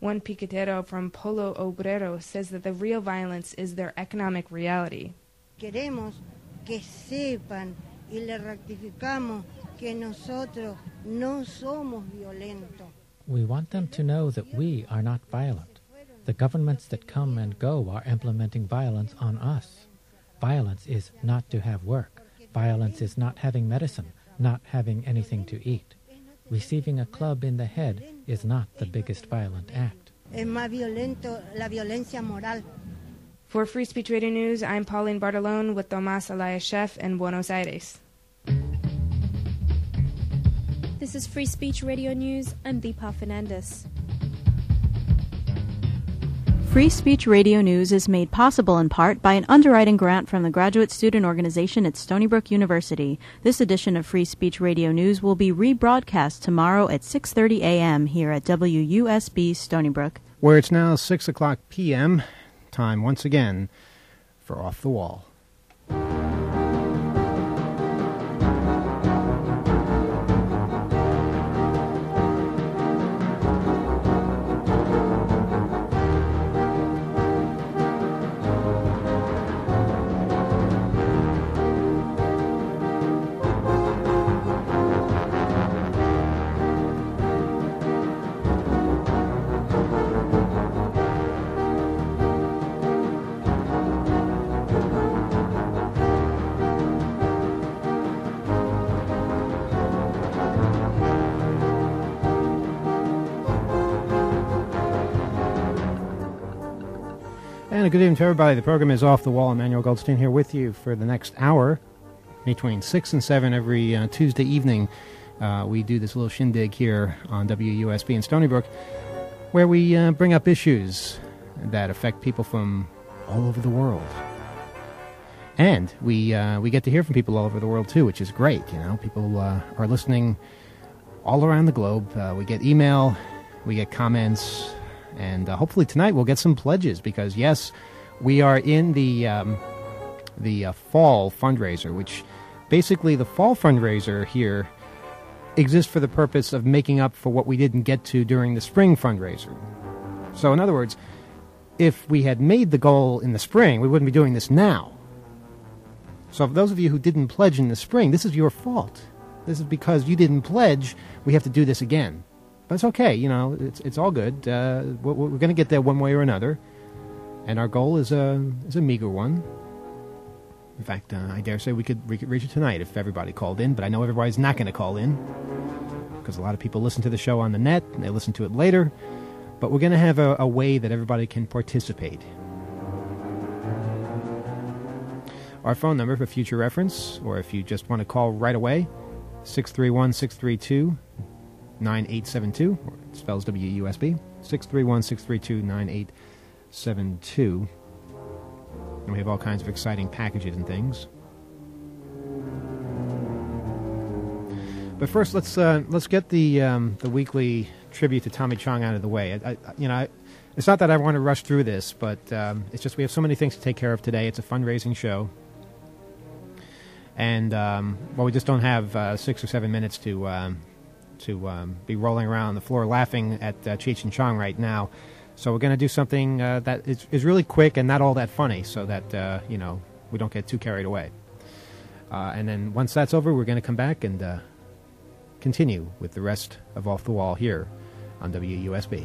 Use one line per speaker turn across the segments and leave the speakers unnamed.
One piquetero from Polo Obrero says that the real violence is their economic reality.
Queremos que sepan y le rectificamos que nosotros no somos violentos.
We want them to know that we are not violent. The governments that come and go are implementing violence on us. Violence is not to have work. Violence is not having medicine, not having anything to eat. Receiving a club in the head is not the biggest violent act.
Es más violento la violencia moral.
For Free Speech Radio News, I'm Pauline Bartolone with Tomás Elias in Buenos Aires.
This is Free Speech Radio News. I'm Deepa Fernandez.
Free Speech Radio News is made possible in part by an underwriting grant from the Graduate Student Organization at Stony Brook University. This edition of Free Speech Radio News will be rebroadcast tomorrow at 6:30 a.m. here at WUSB Stony Brook.
Where it's now 6 o'clock p.m., time once again for Off the Wall. And good evening to everybody. The program is Off the Wall. Emmanuel Goldstein here with you for the next hour. Between 6 and 7 every Tuesday evening, we do this little shindig here on WUSB in Stony Brook, where we bring up issues that affect people from all over the world. And we get to hear from people all over the world, too, which is great. You know, people are listening all around the globe. We get email, we get comments, and hopefully tonight we'll get some pledges because, yes, we are in the fall fundraiser, which basically the fall fundraiser here exists for the purpose of making up for what we didn't get to during the spring fundraiser. So, in other words, if we had made the goal in the spring, we wouldn't be doing this now. So for those of you who didn't pledge in the spring, this is your fault. This is because you didn't pledge. We have to do this again. But it's okay, you know, it's all good. We're going to get there one way or another. And our goal is a meager one. In fact, I dare say we could reach it tonight if everybody called in. But I know everybody's not going to call in because a lot of people listen to the show on the net and they listen to it later. But we're going to have a way that everybody can participate. Our phone number for future reference, or if you just want to call right away, 631-632-9872, or it spells WUSB, 631-632-9872. And we have all kinds of exciting packages and things. But first, let's get the weekly tribute to Tommy Chong out of the way. It's not that I want to rush through this, but it's just we have so many things to take care of today. It's a fundraising show. And, we just don't have 6 or 7 minutes to be rolling around the floor laughing at Cheech and Chong right now. So we're going to do something that is really quick and not all that funny so that, we don't get too carried away. And then once that's over, we're going to come back and continue with the rest of Off the Wall here on WUSB.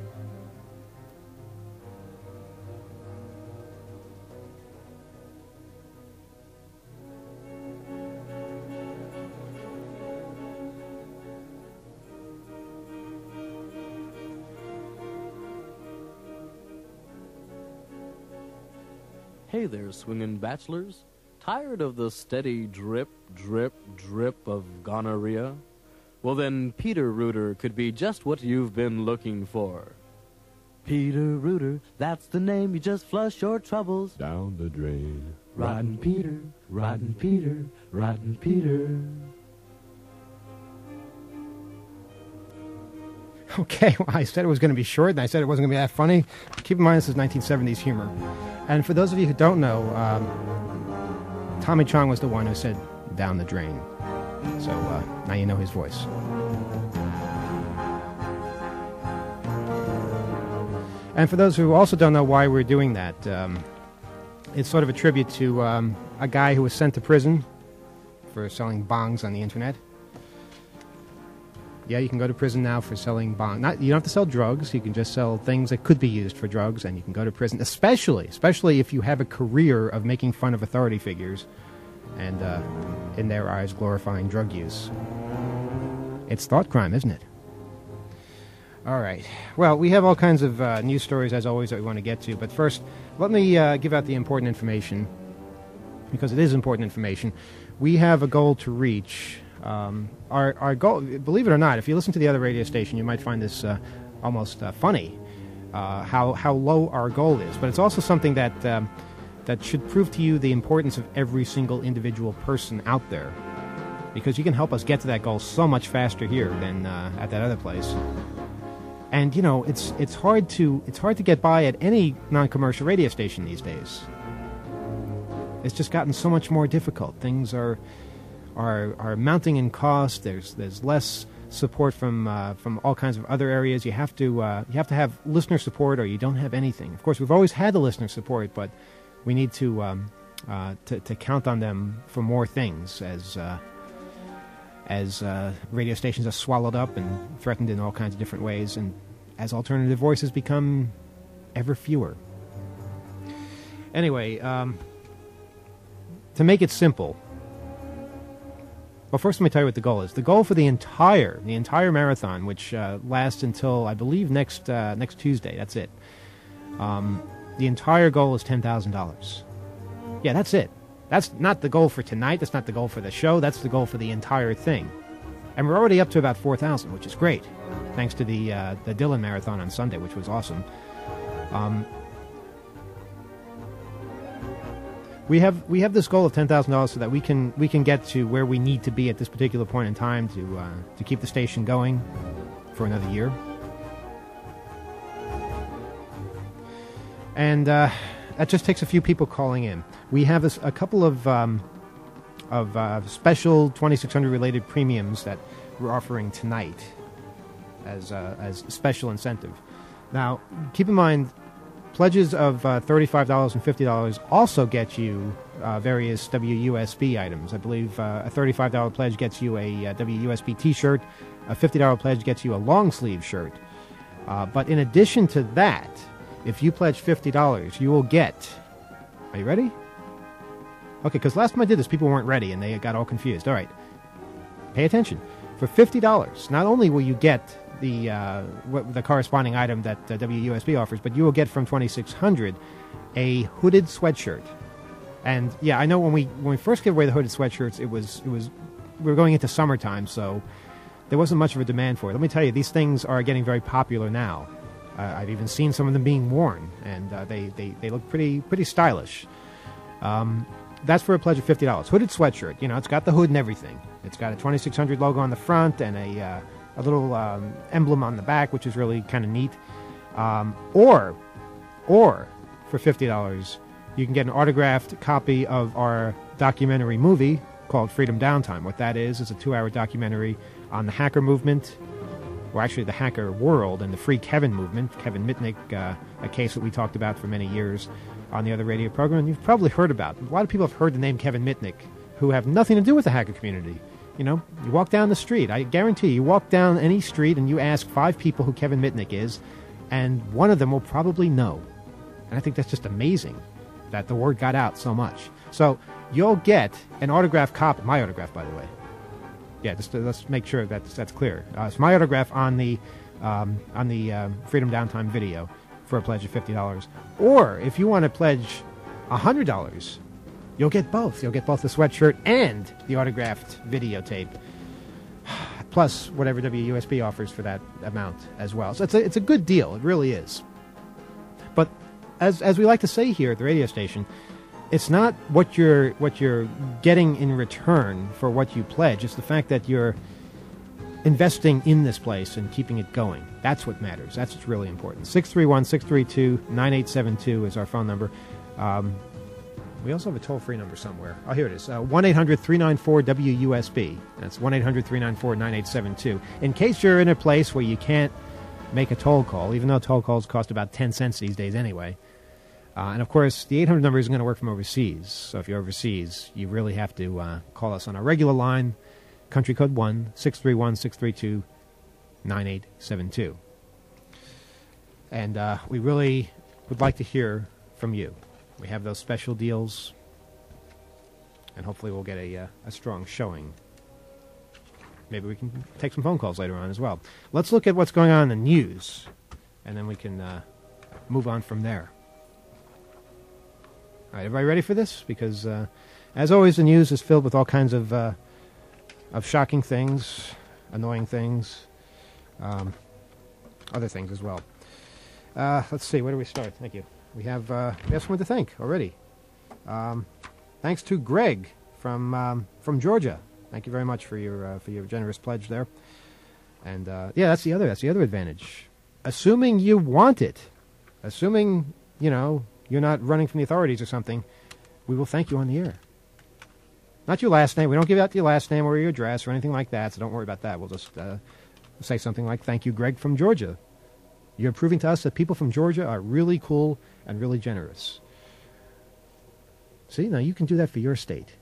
Hey there, swingin' bachelors. Tired of the steady drip, drip, drip of gonorrhea? Well then, Peter Rooter could be just what you've been looking for. Peter Rooter, that's the name. You just flush your troubles
down the drain.
Rotten Peter, Rotten Peter, Rotten Peter.
Okay, well, I said it was going to be short, and I said it wasn't going to be that funny. Keep in mind, this is 1970s humor. And for those of you who don't know, Tommy Chong was the one who said, down the drain. So now you know his voice. And for those who also don't know why we're doing that, it's sort of a tribute to a guy who was sent to prison for selling bongs on the internet. Yeah, you can go to prison now for selling bongs. You don't have to sell drugs. You can just sell things that could be used for drugs, and you can go to prison, especially if you have a career of making fun of authority figures and, in their eyes, glorifying drug use. It's thought crime, isn't it? All right. Well, we have all kinds of news stories, as always, that we want to get to. But first, let me give out the important information, because it is important information. We have a goal to reach. Our goal, believe it or not, if you listen to the other radio station, you might find this almost funny, how low our goal is. But it's also something that should prove to you the importance of every single individual person out there, because you can help us get to that goal so much faster here than at that other place. And you know, it's hard to get by at any non-commercial radio station these days. It's just gotten so much more difficult. Things are mounting in cost. There's less support from all kinds of other areas. You have to have listener support, or you don't have anything. Of course, we've always had the listener support, but we need to count on them for more things as radio stations are swallowed up and threatened in all kinds of different ways, and as alternative voices become ever fewer. Anyway, to make it simple, well, first let me tell you what the goal is. The goal for the entire marathon, which lasts until, I believe, next Tuesday. That's it. The entire goal is $10,000. Yeah, that's it. That's not the goal for tonight. That's not the goal for the show. That's the goal for the entire thing. And we're already up to about 4,000, which is great, thanks to the Dylan Marathon on Sunday, which was awesome. We have this goal of $10,000 so that we can get to where we need to be at this particular point in time to keep the station going for another year. And that just takes a few people calling in. We have a couple of special 2600 related premiums that we're offering tonight as special incentive. Now, keep in mind, pledges of $35 and $50 also get you various WUSB items. I believe a $35 pledge gets you a WUSB T-shirt. A $50 pledge gets you a long sleeve shirt. But in addition to that, if you pledge $50, you will get... Are you ready? Okay, because last time I did this, people weren't ready, and they got all confused. All right. Pay attention. For $50, not only will you get the corresponding item that WUSB offers, but you will get from 2600 a hooded sweatshirt. And yeah, I know when we first gave away the hooded sweatshirts, it was we were going into summertime, so there wasn't much of a demand for it. Let me tell you, these things are getting very popular now. I've even seen some of them being worn, and they look pretty stylish. That's for a pledge of $50. Hooded sweatshirt. You know, it's got the hood and everything. It's got a 2600 logo on the front and a little emblem on the back, which is really kind of neat. Or for $50, you can get an autographed copy of our documentary movie called Freedom Downtime. What that is a 2-hour documentary on the hacker movement, or actually the hacker world, and the Free Kevin movement. Kevin Mitnick, a case that we talked about for many years on the other radio program, and you've probably heard about. A lot of people have heard the name Kevin Mitnick who have nothing to do with the hacker community. You know, you walk down the street, I guarantee you walk down any street and you ask 5 people who Kevin Mitnick is, and one of them will probably know. And I think that's just amazing that the word got out so much. So you'll get an autographed copy, my autograph, by the way. Yeah, just let's make sure that's clear. It's my autograph on the Freedom Downtime video for a pledge of $50. Or if you want to pledge $100, you'll get both. You'll get both the sweatshirt and the autographed videotape, plus whatever WUSB offers for that amount as well. So it's a good deal. It really is. But as we like to say here at the radio station, it's not what you're getting in return for what you pledge. It's the fact that you're investing in this place and keeping it going. That's what matters. That's what's really important. 631-632-9872 is our phone number. We also have a toll-free number somewhere. Oh, here it is. 1-800-394-WUSB. That's 1-800-394-9872. In case you're in a place where you can't make a toll call, even though toll calls cost about 10 cents these days anyway. And, of course, the 800 number isn't going to work from overseas. So if you're overseas, you really have to call us on our regular line, country code 1-631-632-9872. And we really would like to hear from you. We have those special deals, and hopefully we'll get a strong showing. Maybe we can take some phone calls later on as well. Let's look at what's going on in the news, and then we can move on from there. All right, everybody ready for this? Because, as always, the news is filled with all kinds of shocking things, annoying things, other things as well. Let's see, where do we start? Thank you. We have someone to thank already. Thanks to Greg from Georgia. Thank you very much for your generous pledge there. And that's the other advantage. Assuming you want it, assuming you're not running from the authorities or something, we will thank you on the air. Not your last name. We don't give out your last name or your address or anything like that. So don't worry about that. We'll just say something like, "Thank you, Greg from Georgia. You're proving to us that people from Georgia are really cool and really generous." See, now you can do that for your state.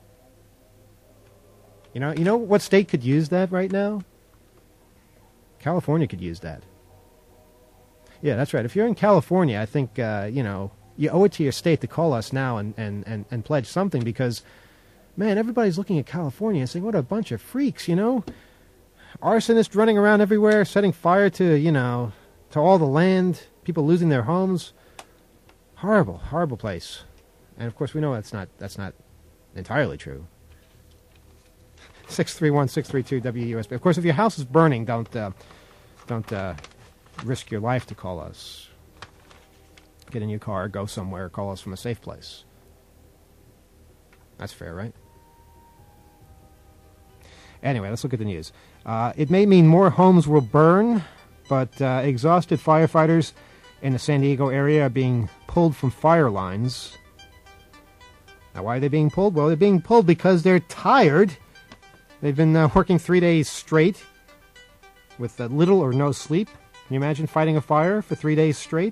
You know what state could use that right now? California could use that. Yeah, that's right. If you're in California, I think you owe it to your state to call us now and pledge something, because, man, everybody's looking at California and saying, what a bunch of freaks, Arsonists running around everywhere, setting fire to all the land, people losing their homes. Horrible, horrible place. And, of course, we know that's not entirely true. 631-632-WUSB. Of course, if your house is burning, don't risk your life to call us. Get in your car, go somewhere, call us from a safe place. That's fair, right? Anyway, let's look at the news. It may mean more homes will burn, but exhausted firefighters in the San Diego area are being pulled from fire lines. Now, why are they being pulled? Well, they're being pulled because they're tired. They've been working 3 days straight with little or no sleep. Can you imagine fighting a fire for 3 days straight?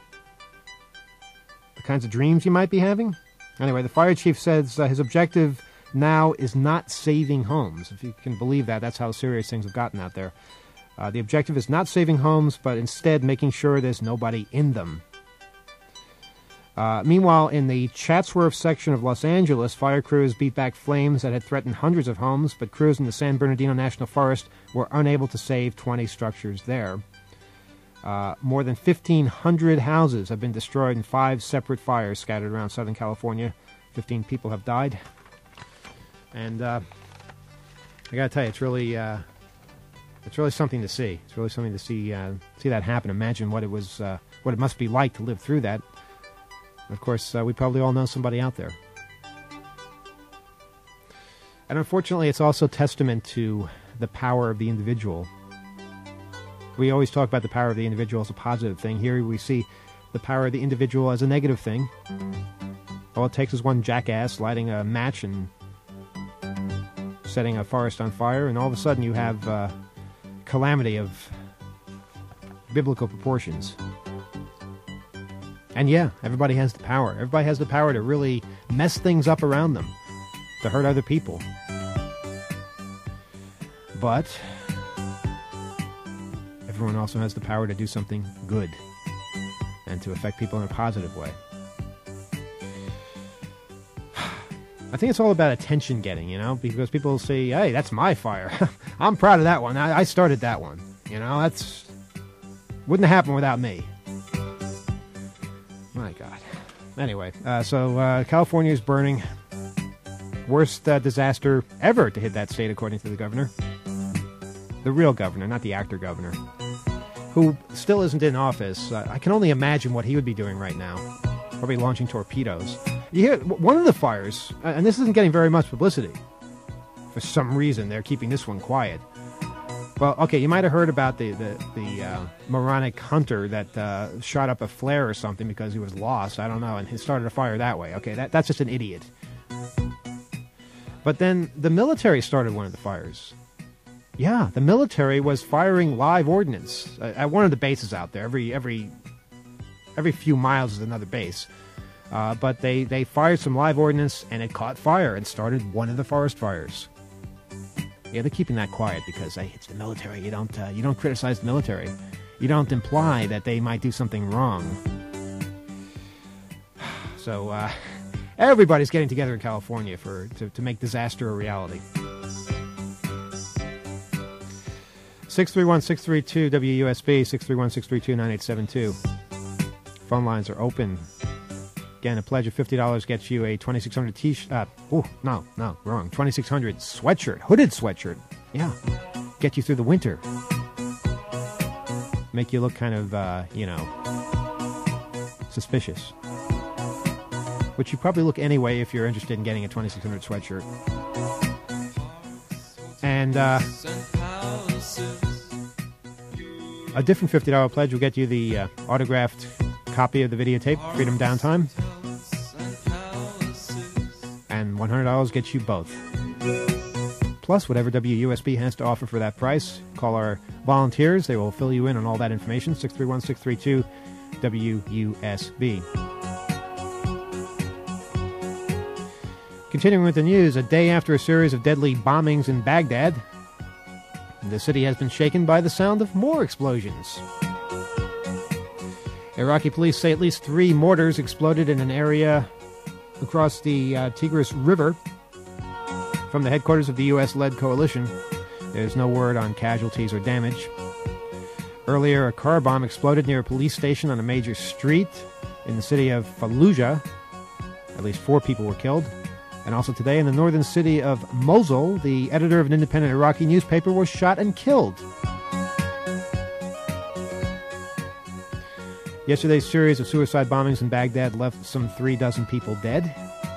The kinds of dreams you might be having? Anyway, the fire chief says his objective now is not saving homes. If you can believe that, that's how serious things have gotten out there. The objective is not saving homes, but instead making sure there's nobody in them. Meanwhile, in the Chatsworth section of Los Angeles, fire crews beat back flames that had threatened hundreds of homes, but crews in the San Bernardino National Forest were unable to save 20 structures there. More than 1,500 houses have been destroyed in 5 separate fires scattered around Southern California. 15 people have died. And I got to tell you, it's really something to see. It's really something to see that happen. Imagine what it must be like to live through that. Of course, we probably all know somebody out there. And unfortunately, it's also testament to the power of the individual. We always talk about the power of the individual as a positive thing. Here we see the power of the individual as a negative thing. All it takes is one jackass lighting a match and setting a forest on fire, and all of a sudden you have calamity of biblical proportions. And yeah, everybody has the power. Everybody has the power to really mess things up around them, to hurt other people. But everyone also has the power to do something good and to affect people in a positive way. I think it's all about attention getting, because people say, hey, that's my fire. I'm proud of that one. I started that one. That's wouldn't have happened without me. My God. Anyway, so California is burning. Worst disaster ever to hit that state, according to the governor. The real governor, not the actor governor, who still isn't in office. I can only imagine what he would be doing right now. Probably launching torpedoes. You hear one of the fires, and this isn't getting very much publicity. For some reason, they're keeping this one quiet. Well, okay, you might have heard about the moronic hunter that shot up a flare or something because he was lost. I don't know, and he started a fire that way. Okay, that's just an idiot. But then the military started one of the fires. Yeah, the military was firing live ordnance at one of the bases out there. Every few miles is another base. But they fired some live ordnance, and it caught fire and started one of the forest fires. Yeah, they're keeping that quiet because, hey, it's the military. You don't criticize the military. You don't imply that they might do something wrong. So everybody's getting together in California to make disaster a reality. 631-632-WUSB, 631-632-9872. Phone lines are open. Again, a pledge of $50 gets you a 2600 t-shirt. Wrong. 2600 sweatshirt, hooded sweatshirt. Yeah, get you through the winter. Make you look kind of, suspicious. Which you probably look anyway if you're interested in getting a 2600 sweatshirt. And a different $50 pledge will get you the autographed copy of the videotape, Freedom Downtime. And $100 gets you both. Plus, whatever WUSB has to offer for that price, call our volunteers. They will fill you in on all that information. 631-632-WUSB. Continuing with the news, a day after a series of deadly bombings in Baghdad, the city has been shaken by the sound of more explosions. Iraqi police say at least 3 mortars exploded in an area across the Tigris River from the headquarters of the U.S.-led coalition. There's no word on casualties or damage. Earlier, a car bomb exploded near a police station on a major street in the city of Fallujah. At least 4 people were killed. And also today, in the northern city of Mosul, the editor of an independent Iraqi newspaper was shot and killed. Yesterday's series of suicide bombings in Baghdad left some 36 people dead.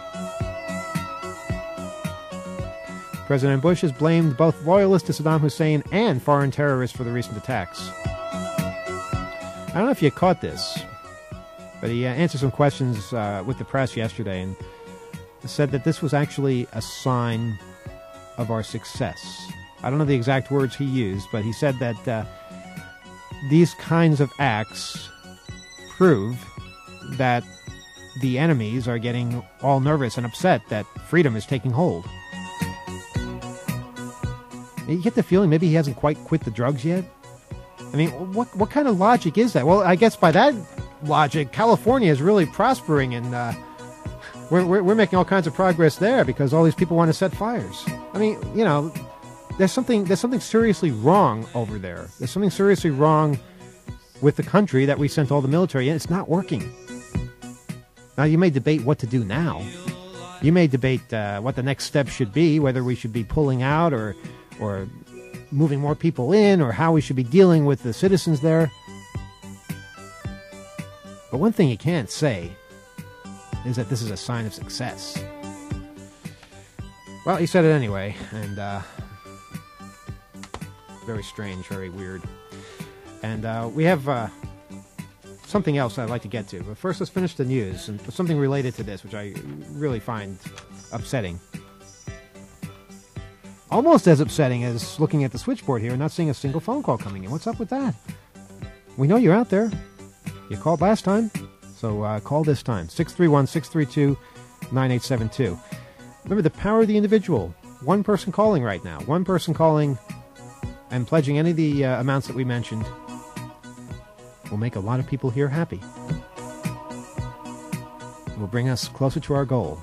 President Bush has blamed both loyalists to Saddam Hussein and foreign terrorists for the recent attacks. I don't know if you caught this, but he answered some questions with the press yesterday and said that this was actually a sign of our success. I don't know the exact words he used, but he said that these kinds of acts prove that the enemies are getting all nervous and upset that freedom is taking hold. You get the feeling maybe he hasn't quite quit the drugs yet. I mean, what kind of logic is that? Well, I guess by that logic, California is really prospering, and we're making all kinds of progress there because all these people want to set fires. I mean, there's something seriously wrong over there. There's something seriously wrong with the country that we sent all the military in. It's not working. Now, you may debate what to do now. You may debate what the next step should be, whether we should be pulling out or moving more people in, or how we should be dealing with the citizens there. But one thing you can't say is that this is a sign of success. Well, he said it anyway, and very strange, very weird. And we have something else I'd like to get to. But first, let's finish the news, and something related to this, which I really find upsetting. Almost as upsetting as looking at the switchboard here and not seeing a single phone call coming in. What's up with that? We know you're out there. You called last time, so call this time. 631-632-9872. Remember the power of the individual. One person calling right now. One person calling and pledging any of the amounts that we mentioned will make a lot of people here happy. It will bring us closer to our goal.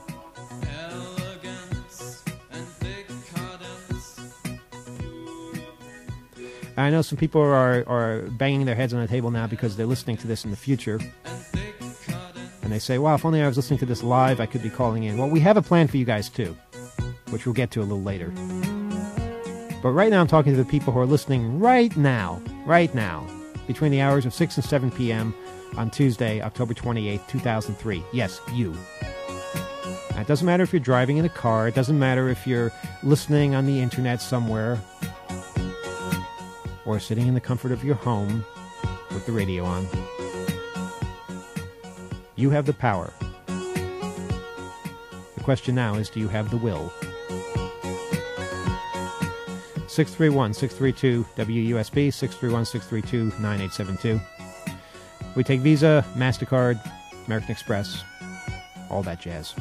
I know some people are banging their heads on the table now because they're listening to this in the future. And they say, wow, if only I was listening to this live, I could be calling in. Well, we have a plan for you guys, too, which we'll get to a little later. But right now I'm talking to the people who are listening right now, between the hours of 6 and 7 p.m. on Tuesday, October 28th, 2003. Yes, you. Now, it doesn't matter if you're driving in a car. It doesn't matter if you're listening on the internet somewhere, or sitting in the comfort of your home with the radio on. You have the power. The question now is, do you have the will? 631-632-WUSB, 631-632-9872. We take Visa, MasterCard, American Express, all that jazz.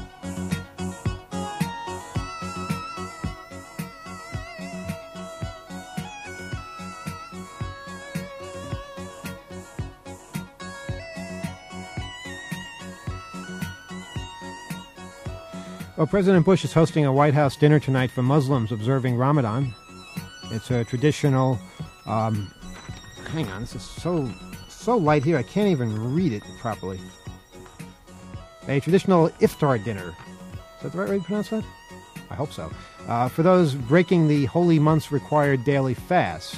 Well, President Bush is hosting a White House dinner tonight for Muslims observing Ramadan. It's a traditional, hang on, this is so light here I can't even read it properly. A traditional iftar dinner. Is that the right way to pronounce that? I hope so. For those breaking the holy month's required daily fast.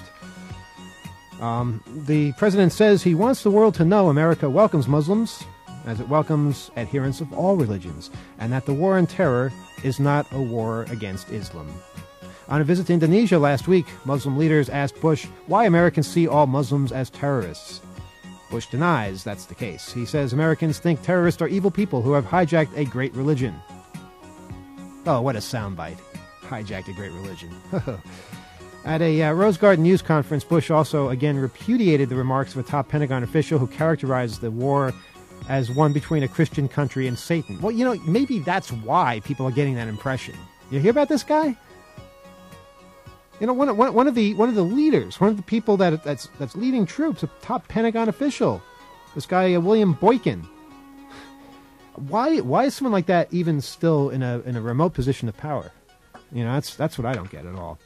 The president says he wants the world to know America welcomes Muslims as it welcomes adherents of all religions, and that the war on terror is not a war against Islam. On a visit to Indonesia last week, Muslim leaders asked Bush why Americans see all Muslims as terrorists. Bush denies that's the case. He says Americans think terrorists are evil people who have hijacked a great religion. Oh, what a soundbite. Hijacked a great religion. At a Rose Garden news conference, Bush also again repudiated the remarks of a top Pentagon official who characterized the war as one between a Christian country and Satan. Well, you know, maybe that's why people are getting that impression. You hear about this guy? You know, one of the leaders, one of the people that's leading troops, a top Pentagon official, this guy William Boykin. Why is someone like that even still in a remote position of power? You know, that's what I don't get at all.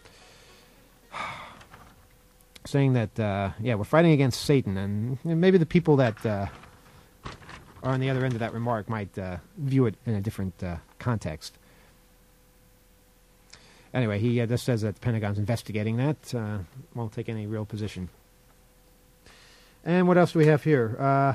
Saying that we're fighting against Satan, and maybe the people that are on the other end of that remark might view it in a different context. Anyway, he just says that the Pentagon's investigating that. Won't take any real position. And what else do we have here?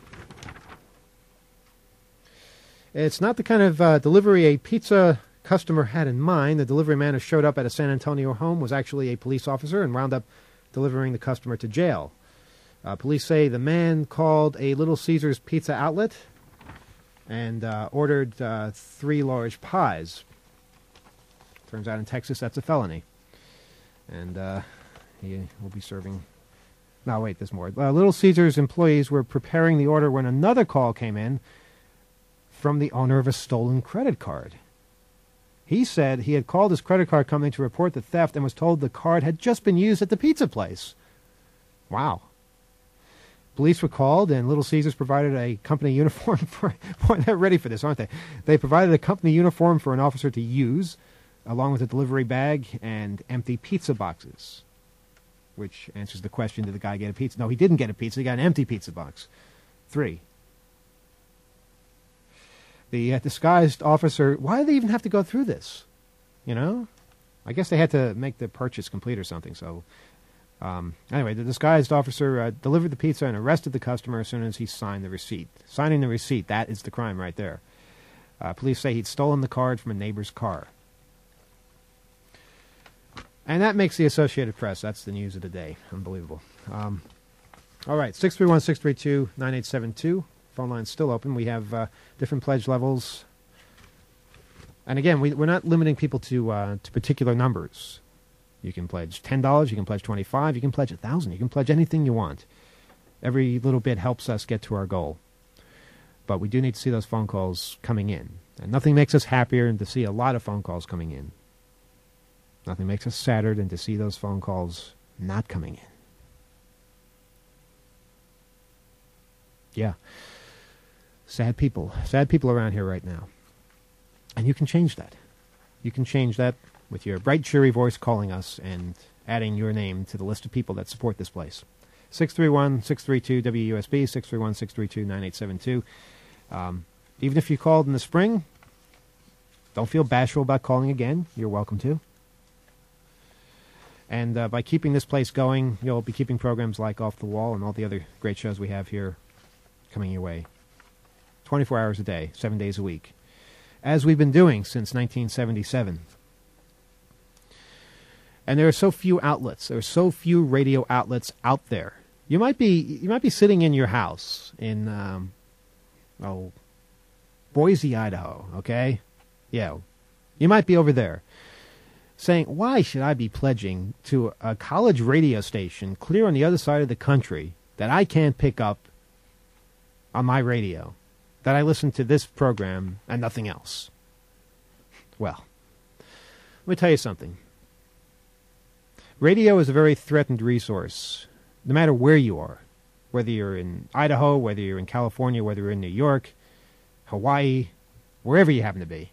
It's not the kind of delivery a pizza customer had in mind. The delivery man who showed up at a San Antonio home was actually a police officer and wound up delivering the customer to jail. Police say the man called a Little Caesars pizza outlet and ordered 3 large pies. Turns out in Texas that's a felony. And he will be serving... No, wait, there's more. Little Caesars employees were preparing the order when another call came in from the owner of a stolen credit card. He said he had called his credit card company to report the theft and was told the card had just been used at the pizza place. Wow. Police were called, and Little Caesars provided a company uniform for... Boy, they're ready for this, aren't they? They provided a company uniform for an officer to use, along with a delivery bag and empty pizza boxes. Which answers the question, did the guy get a pizza? No, he didn't get a pizza. He got an empty pizza box. 3. The disguised officer... Why do they even have to go through this? You know? I guess they had to make the purchase complete or something, so... Anyway, the disguised officer delivered the pizza and arrested the customer as soon as he signed the receipt. Signing the receipt, that is the crime right there. Police say he'd stolen the card from a neighbor's car. And that makes the Associated Press. That's the news of the day. Unbelievable. All right, 631-632-9872. Phone line's still open. We have different pledge levels. And again, we're not limiting people to particular numbers. You can pledge $10, you can pledge $25, you can pledge $1,000, you can pledge anything you want. Every little bit helps us get to our goal. But we do need to see those phone calls coming in. And nothing makes us happier than to see a lot of phone calls coming in. Nothing makes us sadder than to see those phone calls not coming in. Yeah. Sad people around here right now. And you can change that. You can change that with your bright, cheery voice calling us and adding your name to the list of people that support this place. 631-632-WUSB, 631-632-9872. Even if you called in the spring, don't feel bashful about calling again. You're welcome to. And by keeping this place going, you'll be keeping programs like Off the Wall and all the other great shows we have here coming your way. 24 hours a day, 7 days a week. As we've been doing since 1977. And there are so few outlets. There are so few radio outlets out there. You might be sitting in your house in Boise, Idaho, okay? Yeah. You might be over there. saying, why should I be pledging to a college radio station clear on the other side of the country that I can't pick up on my radio, that I listen to this program and nothing else? Well, let me tell you something. Radio is a very threatened resource, no matter where you are, whether you're in Idaho, whether you're in California, whether you're in New York, Hawaii, wherever you happen to be.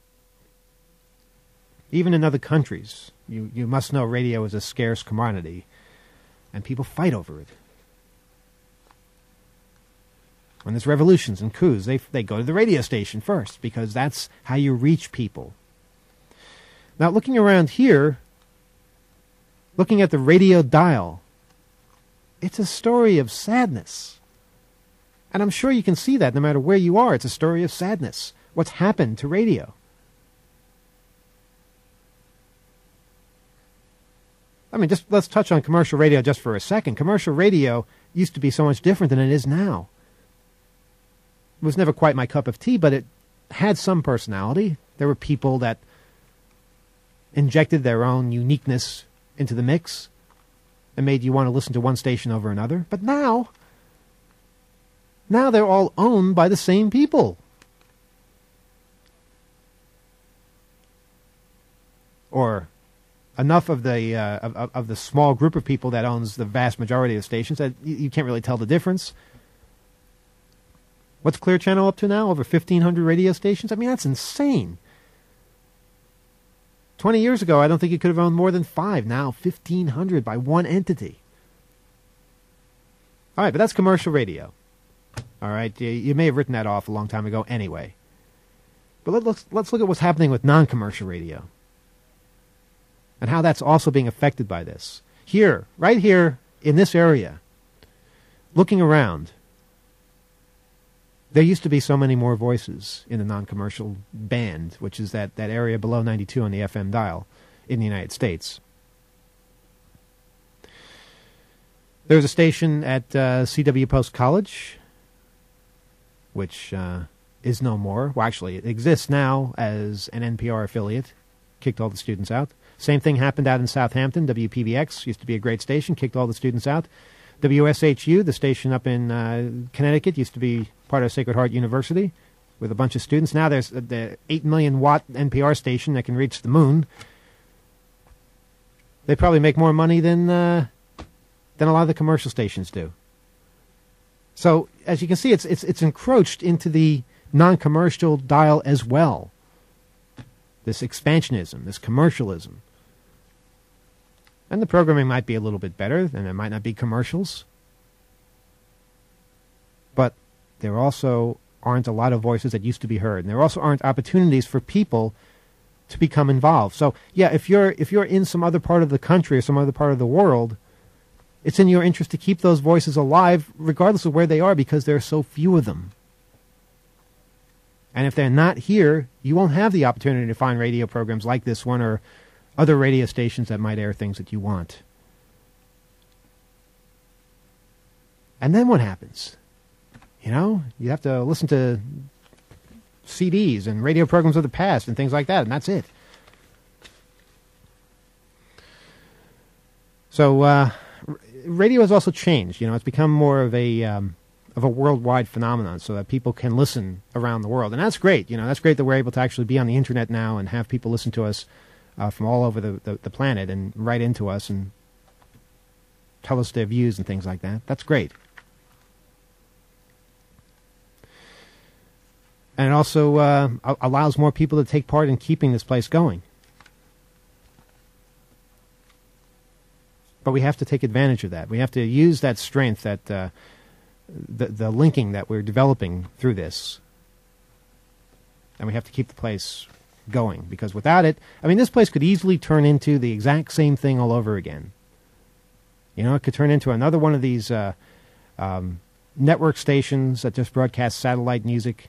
Even in other countries, you must know radio is a scarce commodity, and people fight over it. When there's revolutions and coups, they go to the radio station first, because that's how you reach people. Now, looking around here, looking at the radio dial, it's a story of sadness. And I'm sure you can see that no matter where you are. It's a story of sadness. What's happened to radio? I mean, just let's touch on commercial radio just for a second. Commercial radio used to be so much different than it is now. It was never quite my cup of tea, but it had some personality. There were people that injected their own uniqueness into the mix and made you want to listen to one station over another. But now they're all owned by the same people. Or enough of the small group of people that owns the vast majority of stations that you can't really tell the difference. What's Clear Channel up to now? Over 1,500 radio stations? I mean, that's insane. 20 years ago, I don't think you could have owned more than 5. Now, 1,500 by one entity. All right, but that's commercial radio. All right, you may have written that off a long time ago anyway. But let's look at what's happening with non-commercial radio and how that's also being affected by this. Here, right here in this area, looking around, there used to be so many more voices in the non-commercial band, which is that area below 92 on the FM dial in the United States. There's a station at CW Post College, which is no more. Well, actually, it exists now as an NPR affiliate. Kicked all the students out. Same thing happened out in Southampton. WPBX used to be a great station. Kicked all the students out. WSHU, the station up in Connecticut, used to be part of Sacred Heart University with a bunch of students. Now there's the 8 million watt NPR station that can reach the moon. They probably make more money than a lot of the commercial stations do. So as you can see, it's encroached into the non-commercial dial as well. This expansionism, this commercialism. And the programming might be a little bit better, and there might not be commercials. But there also aren't a lot of voices that used to be heard. And there also aren't opportunities for people to become involved. So, yeah, if you're in some other part of the country or some other part of the world, it's in your interest to keep those voices alive, regardless of where they are, because there are so few of them. And if they're not here, you won't have the opportunity to find radio programs like this one or other radio stations that might air things that you want. And then what happens? You know, you have to listen to CDs and radio programs of the past and things like that, and that's it. So radio has also changed. You know, it's become more of a worldwide phenomenon, so that people can listen around the world, and that's great. You know, that's great that we're able to actually be on the internet now and have people listen to us from all over the planet and write into us and tell us their views and things like that. That's great. And it also allows more people to take part in keeping this place going. But we have to take advantage of that. We have to use that strength, that the linking that we're developing through this. And we have to keep the place going, because without it, I mean, this place could easily turn into the exact same thing all over again. You know, it could turn into another one of these network stations that just broadcast satellite music.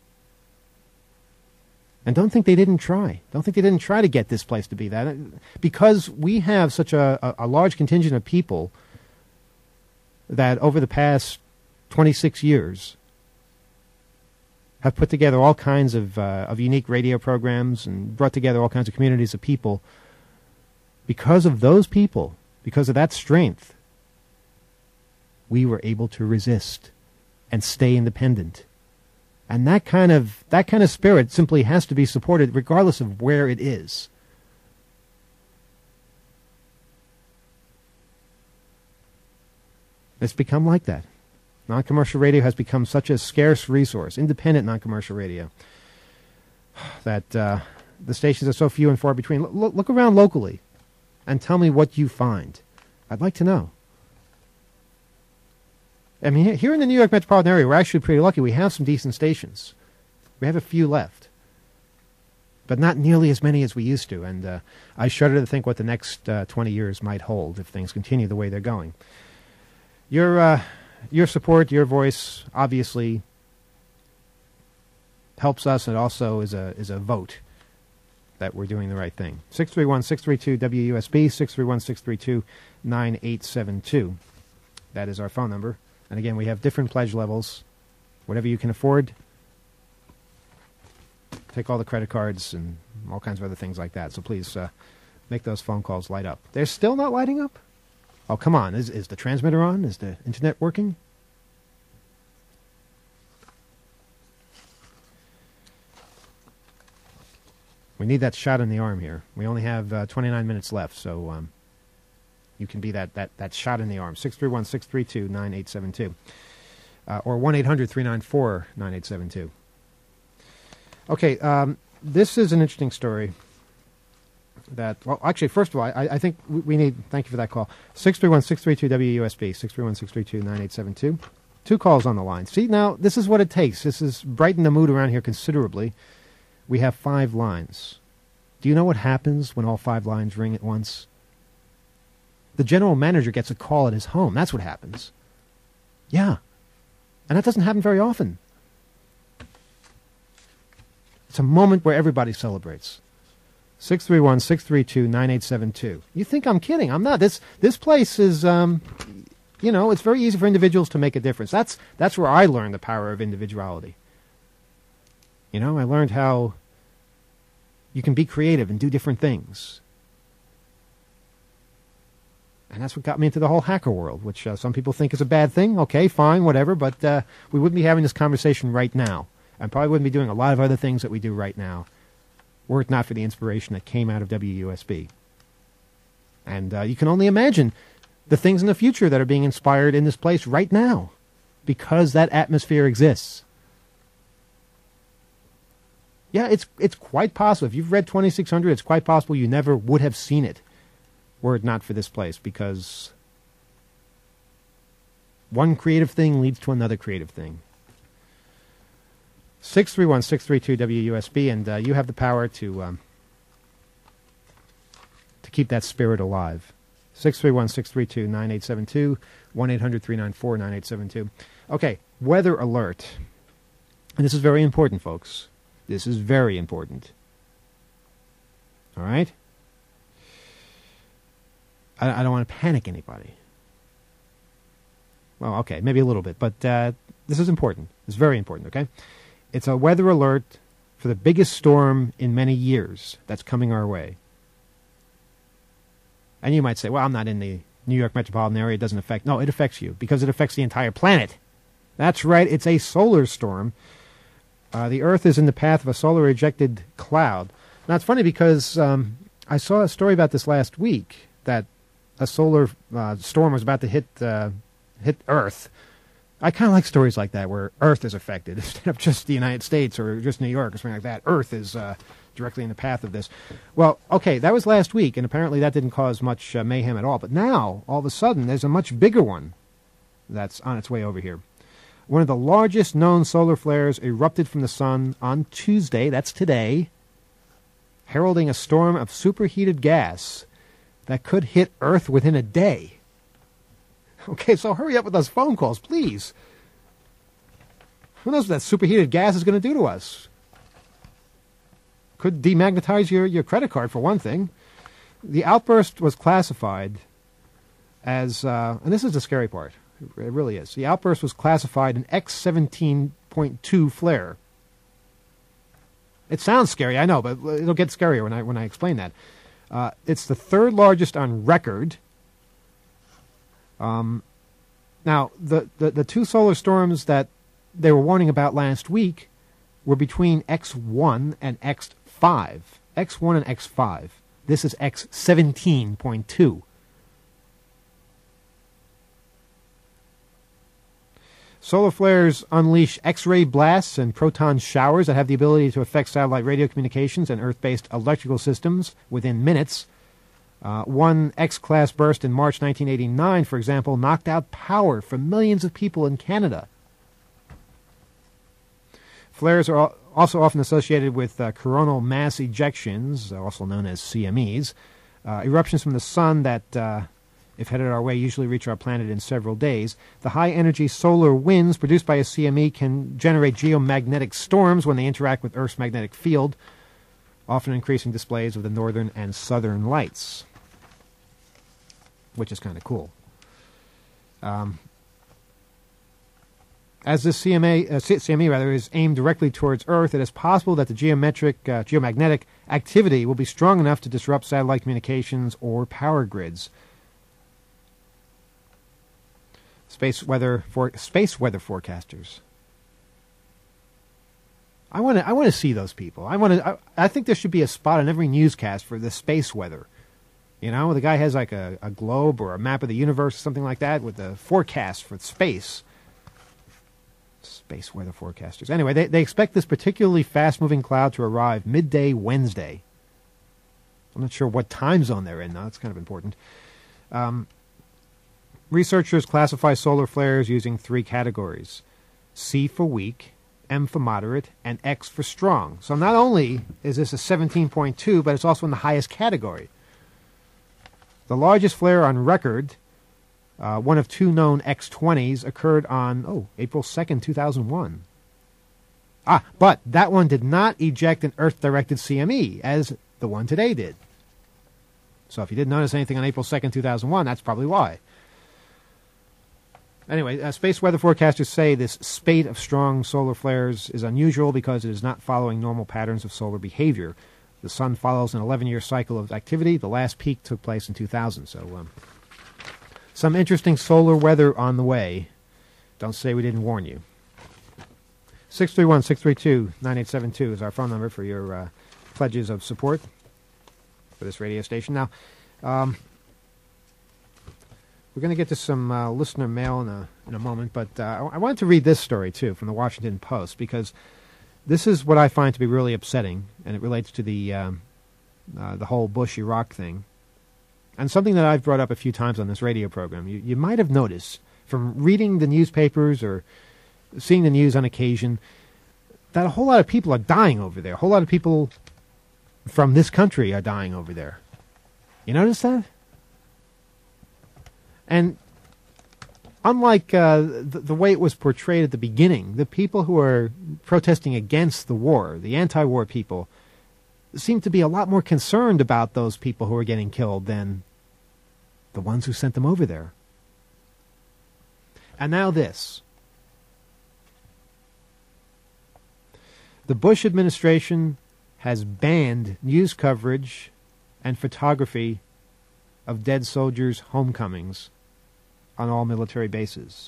And don't think they didn't try. Don't think they didn't try to get this place to be that. Because we have such a large contingent of people that over the past 26 years have put together all kinds of unique radio programs and brought together all kinds of communities of people Because of those people, because of that strength, we were able to resist and stay independent. And that kind of spirit simply has to be supported regardless of where it is. It's become like that. Non-commercial radio has become such a scarce resource, independent non-commercial radio, that the stations are so few and far between. Look around locally and tell me what you find. I'd like to know. I mean, here in the New York metropolitan area, we're actually pretty lucky. We have some decent stations. We have a few left, but not nearly as many as we used to. And I shudder to think what the next 20 years might hold if things continue the way they're going. Your support, your voice, obviously helps us, and also is a vote that we're doing the right thing. 631-632-WUSB, 631-632-9872. That is our phone number. And again, we have different pledge levels. Whatever you can afford. Take all the credit cards and all kinds of other things like that. So please make those phone calls light up. They're still not lighting up? Oh, come on. Is the transmitter on? Is the internet working? We need that shot in the arm here. We only have 29 minutes left, so you can be that shot in the arm. 631-632-9872. Or 1-800-394-9872. Okay, this is an interesting story. Well, actually, first of all, I think we need, thank you for that call, 631-632-WUSB, 631-632-9872. 2 calls on the line. See, now, this is what it takes. This has brightened the mood around here considerably. We have 5 lines. Do you know what happens when all 5 lines ring at once? The general manager gets a call at his home. That's what happens. Yeah. And that doesn't happen very often. It's a moment where everybody celebrates. 631-632-9872. You think I'm kidding. I'm not. This place is, it's very easy for individuals to make a difference. That's where I learned the power of individuality. I learned how you can be creative and do different things. And that's what got me into the whole hacker world, which some people think is a bad thing. Okay, fine, whatever, but we wouldn't be having this conversation right now. And probably wouldn't be doing a lot of other things that we do right now, were it not for the inspiration that came out of WUSB. And you can only imagine the things in the future that are being inspired in this place right now, because that atmosphere exists. Yeah, it's quite possible. If you've read 2600, it's quite possible you never would have seen it were it not for this place, because one creative thing leads to another creative thing. 631-632-WUSB, and you have the power to keep that spirit alive. 631-632-9872, 1-800-394-9872. Okay, weather alert. And this is very important, folks. This is very important. All right? I don't want to panic anybody. Well, okay, maybe a little bit, but this is important. It's very important, okay? It's a weather alert for the biggest storm in many years that's coming our way. And you might say, well, I'm not in the New York metropolitan area. It doesn't affect... No, it affects you because it affects the entire planet. That's right. It's a solar storm. The Earth is in the path of a solar-ejected cloud. Now, it's funny because I saw a story about this last week, that a solar storm was about to hit Earth. I kind of like stories like that where Earth is affected instead of just the United States or just New York or something like that. Earth is directly in the path of this. Well, okay, that was last week, and apparently that didn't cause much mayhem at all. But now, all of a sudden, there's a much bigger one that's on its way over here. One of the largest known solar flares erupted from the sun on Tuesday, that's today, heralding a storm of superheated gas that could hit Earth within a day. Okay, so hurry up with those phone calls, please. Who knows what that superheated gas is going to do to us? Could demagnetize your credit card, for one thing. The outburst was classified as, and this is the scary part, it really is. The outburst was classified an X17.2 flare. It sounds scary, I know, but it'll get scarier when I explain that. It's the third largest on record. Now, the two solar storms that they were warning about last week were between X1 and X5. X1 and X5. This is X17.2. Solar flares unleash X-ray blasts and proton showers that have the ability to affect satellite radio communications and Earth-based electrical systems within minutes. One X-class burst in March 1989, for example, knocked out power for millions of people in Canada. Flares are also often associated with coronal mass ejections, also known as CMEs, eruptions from the sun that, if headed our way, usually reach our planet in several days. The high-energy solar winds produced by a CME can generate geomagnetic storms when they interact with Earth's magnetic field, often increasing displays of the northern and southern lights, which is kind of cool. As this CME is aimed directly towards Earth, it is possible that the geomagnetic activity will be strong enough to disrupt satellite communications or power grids. Space weather forecasters. I want to see those people. I think there should be a spot on every newscast for the space weather. You know, the guy has like a globe or a map of the universe or something like that with the forecast for space. Space weather forecasters. Anyway, they expect this particularly fast-moving cloud to arrive midday Wednesday. I'm not sure what time zone they're in, though. That's kind of important. Researchers classify solar flares using three categories. C for weak, M for moderate, and X for strong. So not only is this a 17.2, but it's also in the highest category. The largest flare on record, one of two known X20s, occurred on, April 2nd, 2001. But that one did not eject an Earth-directed CME, as the one today did. So if you didn't notice anything on April 2nd, 2001, that's probably why. Anyway, space weather forecasters say this spate of strong solar flares is unusual because it is not following normal patterns of solar behavior. The sun follows an 11-year cycle of activity. The last peak took place in 2000. So some interesting solar weather on the way. Don't say we didn't warn you. 631-632-9872 is our phone number for your pledges of support for this radio station. Now, we're going to get to some listener mail in a moment, but I wanted to read this story, too, from the Washington Post, because this is what I find to be really upsetting, and it relates to the whole Bush-Iraq thing, and something that I've brought up a few times on this radio program. You might have noticed, from reading the newspapers or seeing the news on occasion, that a whole lot of people are dying over there. A whole lot of people from this country are dying over there. You notice that? And unlike the way it was portrayed at the beginning, the people who are protesting against the war, the anti-war people, seem to be a lot more concerned about those people who are getting killed than the ones who sent them over there. And now this. The Bush administration has banned news coverage and photography of dead soldiers' homecomings on all military bases.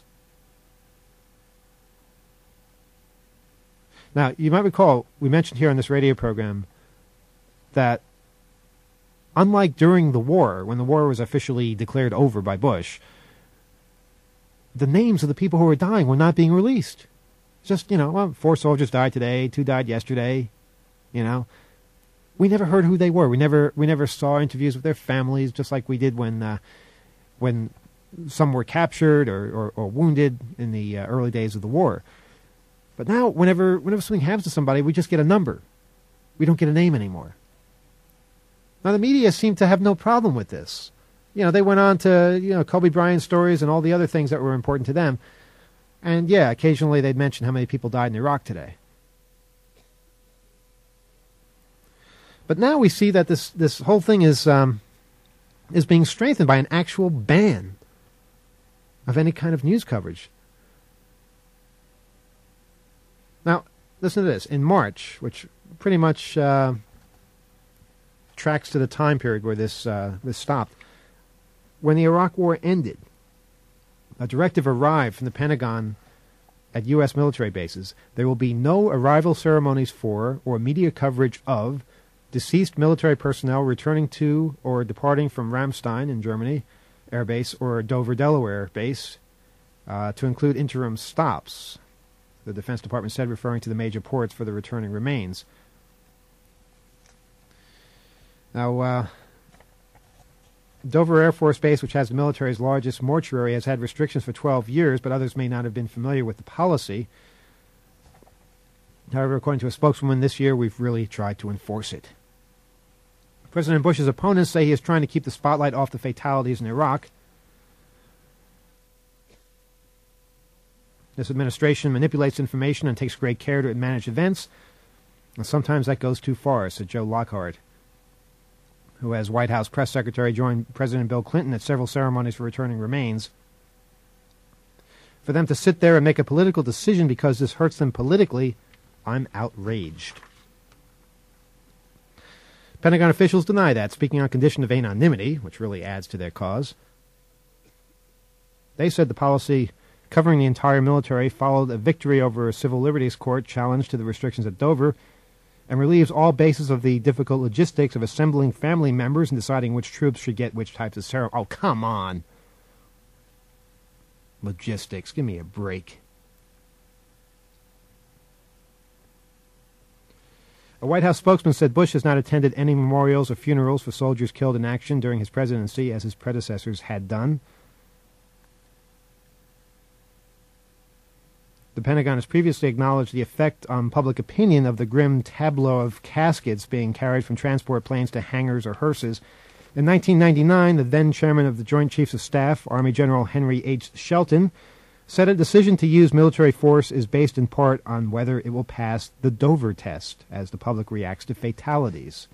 Now, you might recall, we mentioned here on this radio program that unlike during the war, when the war was officially declared over by Bush, the names of the people who were dying were not being released. Just, 4 soldiers died today, 2 died yesterday, We never heard who they were. We never saw interviews with their families, just like we did when some were captured or wounded in the early days of the war. But now, whenever something happens to somebody, we just get a number. We don't get a name anymore. Now, the media seem to have no problem with this. They went on to, Kobe Bryant stories and all the other things that were important to them. And, yeah, occasionally they'd mention how many people died in Iraq today. But now we see that this whole thing is being strengthened by an actual ban of any kind of news coverage. Now, listen to this. In March, which pretty much tracks to the time period where this stopped. When the Iraq War ended, a directive arrived from the Pentagon at U.S. military bases. There will be no arrival ceremonies for or media coverage of deceased military personnel returning to or departing from Ramstein in Germany Air Base or Dover, Delaware base, to include interim stops, the Defense Department said, referring to the major ports for the returning remains. Now, Dover Air Force Base, which has the military's largest mortuary, has had restrictions for 12 years, but others may not have been familiar with the policy. However, according to a spokeswoman this year, we've really tried to enforce it. President Bush's opponents say he is trying to keep the spotlight off the fatalities in Iraq. This administration manipulates information and takes great care to manage events, and sometimes that goes too far, said Joe Lockhart, who, as White House press secretary, joined President Bill Clinton at several ceremonies for returning remains. For them to sit there and make a political decision because this hurts them politically, I'm outraged. Pentagon officials deny that, speaking on condition of anonymity, which really adds to their cause. They said the policy covering the entire military followed a victory over a civil liberties court challenge to the restrictions at Dover, and relieves all bases of the difficult logistics of assembling family members and deciding which troops should get which types of ceremony. Oh, come on. Logistics. Give me a break. A White House spokesman said Bush has not attended any memorials or funerals for soldiers killed in action during his presidency, as his predecessors had done. The Pentagon has previously acknowledged the effect on public opinion of the grim tableau of caskets being carried from transport planes to hangars or hearses. In 1999, the then chairman of the Joint Chiefs of Staff, Army General Henry H. Shelton, said a decision to use military force is based in part on whether it will pass the Dover test as the public reacts to fatalities.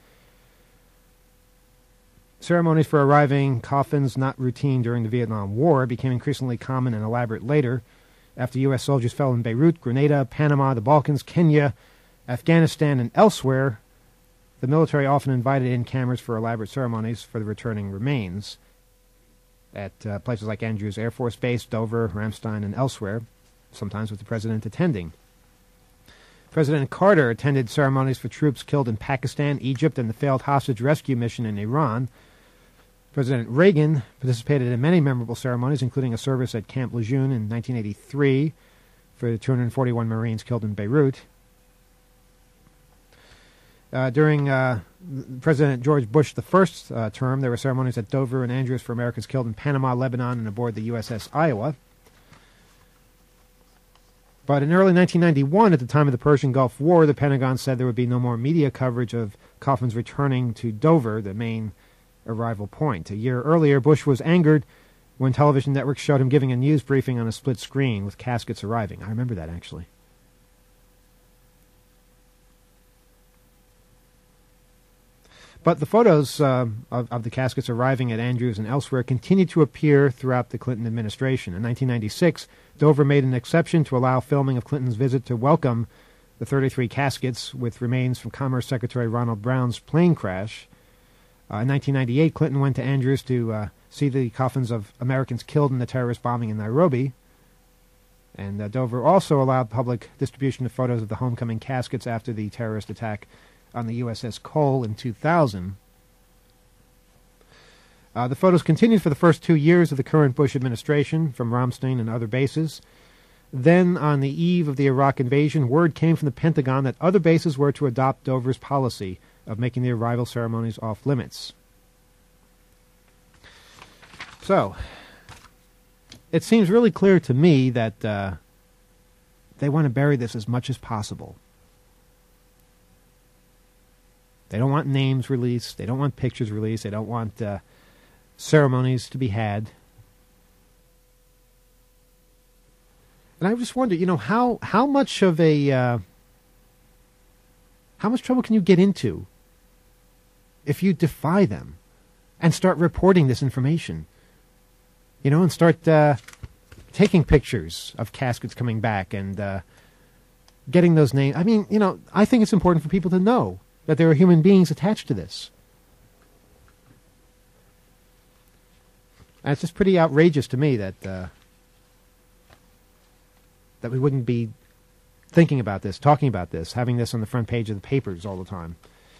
Ceremonies for arriving coffins, not routine during the Vietnam War, became increasingly common and elaborate later, after U.S. soldiers fell in Beirut, Grenada, Panama, the Balkans, Kenya, Afghanistan, and elsewhere. The military often invited in cameras for elaborate ceremonies for the returning remains at places like Andrews Air Force Base, Dover, Ramstein, and elsewhere, sometimes with the president attending. President Carter attended ceremonies for troops killed in Pakistan, Egypt, and the failed hostage rescue mission in Iran. President Reagan participated in many memorable ceremonies, including a service at Camp Lejeune in 1983 for the 241 Marines killed in Beirut. During President George Bush I's term, there were ceremonies at Dover and Andrews for Americans killed in Panama, Lebanon, and aboard the USS Iowa. But in early 1991, at the time of the Persian Gulf War, the Pentagon said there would be no more media coverage of coffins returning to Dover, the main arrival point. A year earlier, Bush was angered when television networks showed him giving a news briefing on a split screen with caskets arriving. I remember that, actually. But the photos of the caskets arriving at Andrews and elsewhere continued to appear throughout the Clinton administration. In 1996, Dover made an exception to allow filming of Clinton's visit to welcome the 33 caskets with remains from Commerce Secretary Ronald Brown's plane crash. In 1998, Clinton went to Andrews to see the coffins of Americans killed in the terrorist bombing in Nairobi. And Dover also allowed public distribution of photos of the homecoming caskets after the terrorist attack on the USS Cole in 2000. The photos continued for the first 2 years of the current Bush administration from Ramstein and other bases. Then, on the eve of the Iraq invasion, word came from the Pentagon that other bases were to adopt Dover's policy of making the arrival ceremonies off limits. So, it seems really clear to me that they want to bury this as much as possible. They don't want names released. They don't want pictures released. They don't want ceremonies to be had. And I just wonder, how much of how much trouble can you get into if you defy them and start reporting this information? And start taking pictures of caskets coming back and getting those names. I mean, I think it's important for people to know that there are human beings attached to this. And it's just pretty outrageous to me that we wouldn't be thinking about this, talking about this, having this on the front page of the papers all the time.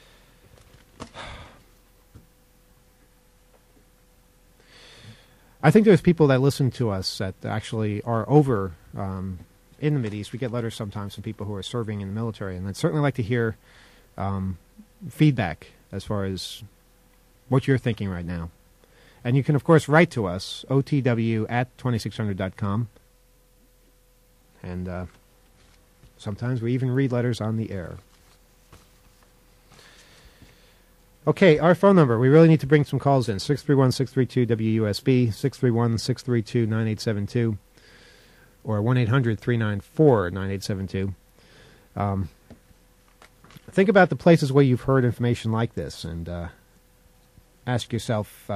I think there's people that listen to us that actually are over in the Mideast. We get letters sometimes from people who are serving in the military, and I'd certainly like to hear feedback as far as what you're thinking right now. And you can, of course, write to us, otw@2600.com. And sometimes we even read letters on the air. Okay, our phone number. We really need to bring some calls in. 631-632-WUSB, 631-632-9872, or 1-800-394-9872. Think about the places where you've heard information like this, and ask yourself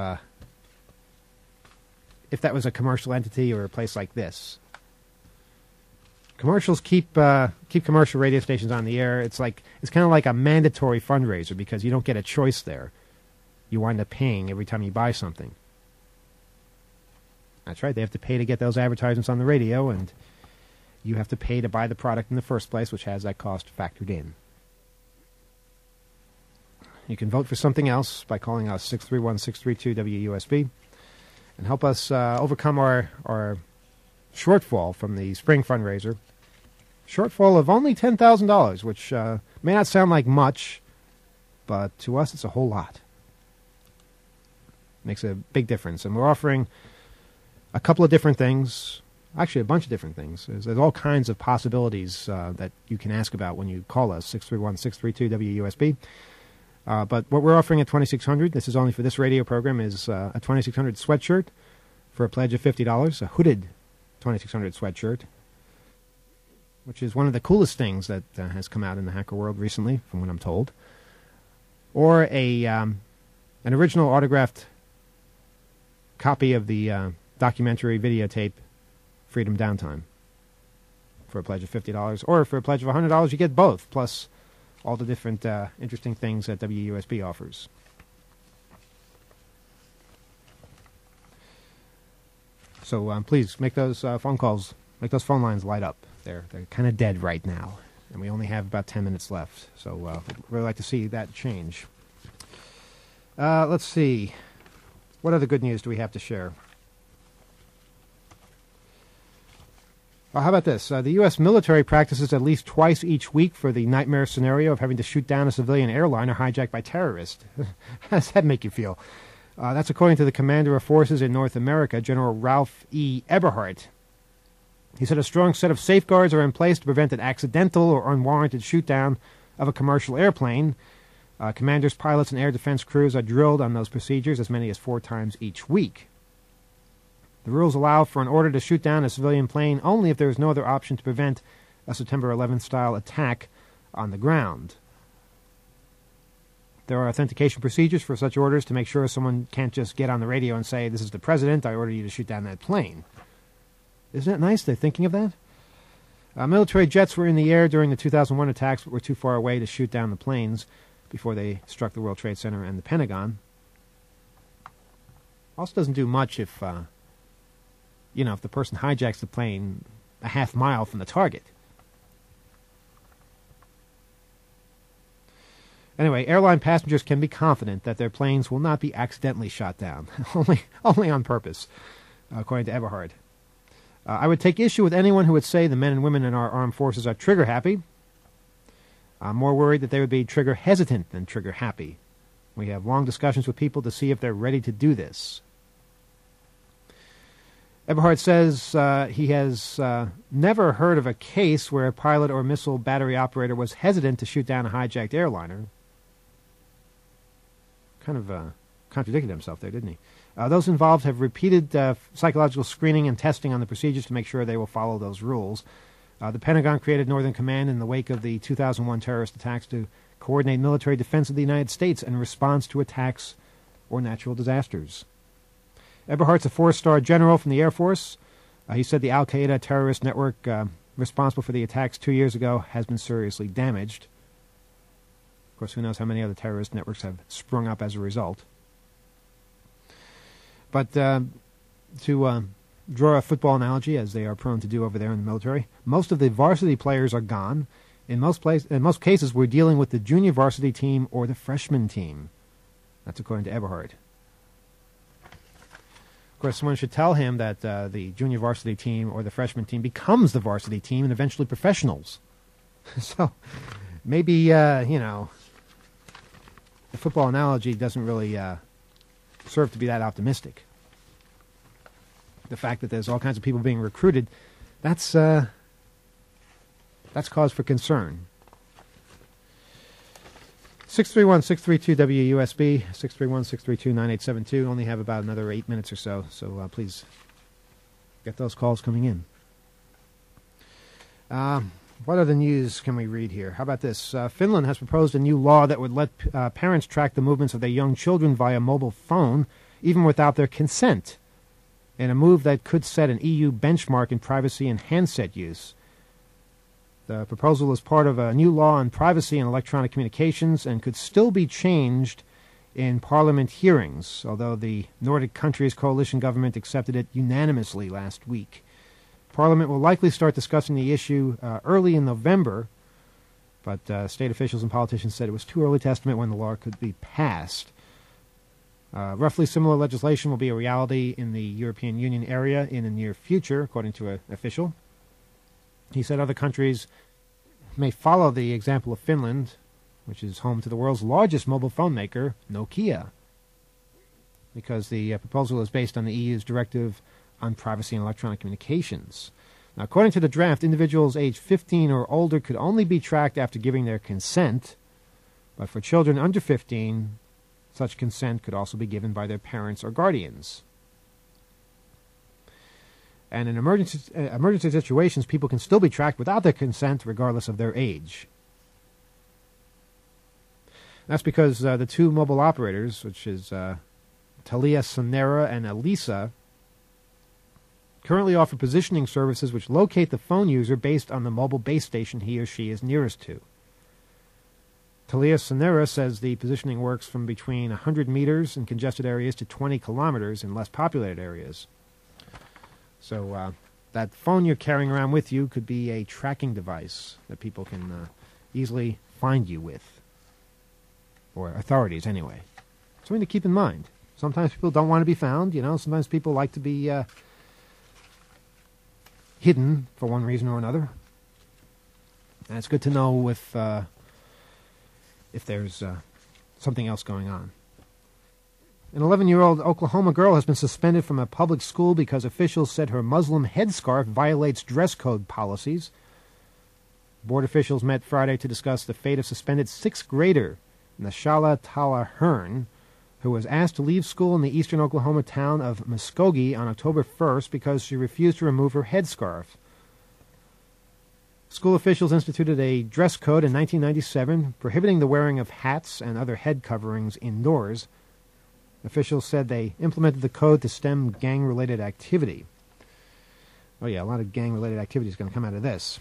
if that was a commercial entity or a place like this. Commercials keep commercial radio stations on the air. It's kind of like a mandatory fundraiser because you don't get a choice there. You wind up paying every time you buy something. That's right. They have to pay to get those advertisements on the radio, and you have to pay to buy the product in the first place, which has that cost factored in. You can vote for something else by calling us 631-632-WUSB and help us overcome our shortfall from the spring fundraiser. Shortfall of only $10,000, which may not sound like much, but to us it's a whole lot. Makes a big difference. And we're offering a couple of different things, actually a bunch of different things. There's all kinds of possibilities that you can ask about when you call us, 631-632-WUSB. But what we're offering at 2600, this is only for this radio program, is a 2600 sweatshirt for a pledge of $50, a hooded 2600 sweatshirt, which is one of the coolest things that has come out in the hacker world recently, from what I'm told, or an original autographed copy of the documentary videotape Freedom Downtime for a pledge of $50, or for a pledge of $100 you get both, plus all the different interesting things that WUSB offers. So please make those phone calls, make those phone lines light up. They're kind of dead right now, and we only have about 10 minutes left. So we'd really like to see that change. Let's see. What other good news do we have to share? How about this? The U.S. military practices at least twice each week for the nightmare scenario of having to shoot down a civilian airliner hijacked by terrorists. How does that make you feel? That's according to the commander of forces in North America, General Ralph E. Eberhart. He said a strong set of safeguards are in place to prevent an accidental or unwarranted shoot-down of a commercial airplane. Commanders, pilots, and air defense crews are drilled on those procedures as many as 4 times each week. The rules allow for an order to shoot down a civilian plane only if there is no other option to prevent a September 11th-style attack on the ground. There are authentication procedures for such orders to make sure someone can't just get on the radio and say, "This is the president, I order you to shoot down that plane." Isn't it nice they're thinking of that? Military jets were in the air during the 2001 attacks but were too far away to shoot down the planes before they struck the World Trade Center and the Pentagon. Also doesn't do much if the person hijacks the plane a half mile from the target. Anyway, airline passengers can be confident that their planes will not be accidentally shot down, only on purpose, according to Eberhard. I would take issue with anyone who would say the men and women in our armed forces are trigger-happy. I'm more worried that they would be trigger-hesitant than trigger-happy. We have long discussions with people to see if they're ready to do this. Eberhard says he has never heard of a case where a pilot or missile battery operator was hesitant to shoot down a hijacked airliner. Kind of contradicted himself there, didn't he? Those involved have repeated psychological screening and testing on the procedures to make sure they will follow those rules. The Pentagon created Northern Command in the wake of the 2001 terrorist attacks to coordinate military defense of the United States in response to attacks or natural disasters. Eberhardt's a 4-star general from the Air Force. He said the Al-Qaeda terrorist network responsible for the attacks 2 years ago has been seriously damaged. Of course, who knows how many other terrorist networks have sprung up as a result. But to draw a football analogy, as they are prone to do over there in the military, most of the varsity players are gone. In most cases, we're dealing with the junior varsity team or the freshman team. That's according to Eberhard. Of course, someone should tell him that the junior varsity team or the freshman team becomes the varsity team and eventually professionals. So maybe, the football analogy doesn't really serve to be that optimistic. The fact that there's all kinds of people being recruited, that's cause for concern. 631-632-WUSB, 631-632-9872. Only have about another 8 minutes or so please get those calls coming in. What other news can we read here? How about this? Finland has proposed a new law that would let parents track the movements of their young children via mobile phone, even without their consent, in a move that could set an EU benchmark in privacy and handset use. The proposal is part of a new law on privacy and electronic communications and could still be changed in Parliament hearings, although the Nordic countries' coalition government accepted it unanimously last week. Parliament will likely start discussing the issue early in November, but state officials and politicians said it was too early to estimate when the law could be passed. Roughly similar legislation will be a reality in the European Union area in the near future, according to an official. He said other countries may follow the example of Finland, which is home to the world's largest mobile phone maker, Nokia, because the proposal is based on the EU's directive on privacy and electronic communications. Now, according to the draft, individuals aged 15 or older could only be tracked after giving their consent, but for children under 15, such consent could also be given by their parents or guardians. And in emergency situations, people can still be tracked without their consent, regardless of their age. That's because the two mobile operators, which is TeliaSonera and Elisa, currently offer positioning services which locate the phone user based on the mobile base station he or she is nearest to. TeliaSonera says the positioning works from between 100 meters in congested areas to 20 kilometers in less populated areas. So that phone you're carrying around with you could be a tracking device that people can easily find you with, or authorities anyway. Something to keep in mind. Sometimes people don't want to be found, Sometimes people like to be hidden for one reason or another. And it's good to know if there's something else going on. An 11-year-old Oklahoma girl has been suspended from a public school because officials said her Muslim headscarf violates dress code policies. Board officials met Friday to discuss the fate of suspended 6th grader Nashala Talahern, who was asked to leave school in the eastern Oklahoma town of Muskogee on October 1st because she refused to remove her headscarf. School officials instituted a dress code in 1997 prohibiting the wearing of hats and other head coverings indoors. Officials said they implemented the code to stem gang-related activity. Oh yeah, a lot of gang-related activity is going to come out of this.